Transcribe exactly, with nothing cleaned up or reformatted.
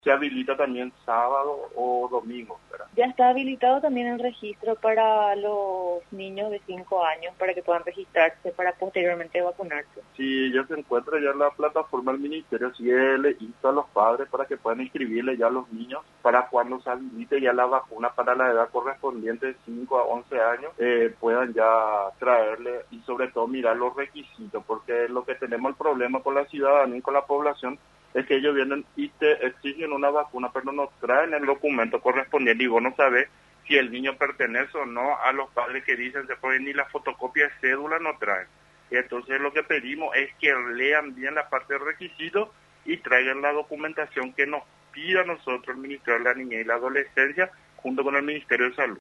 Se habilita también sábado o domingo, ¿verdad? Ya está habilitado también el registro para los niños de cinco años para que puedan registrarse para posteriormente vacunarse. Si ya se encuentra ya en la plataforma del ministerio, si le insta a los padres para que puedan inscribirle ya a los niños para cuando se habilite ya la vacuna para la edad correspondiente de cinco a once años, eh, puedan ya traerle y sobre todo mirar los requisitos, porque lo que tenemos el problema con la ciudadanía y con la población es que ellos vienen y te exigen una vacuna, pero no traen el documento correspondiente y vos no sabés si el niño pertenece o no a los padres que dicen se pueden ni la fotocopia de cédula no traen. Y entonces lo que pedimos es que lean bien la parte de requisitos y traigan la documentación que nos pida a nosotros el Ministerio de la Niñez y la Adolescencia junto con el Ministerio de Salud.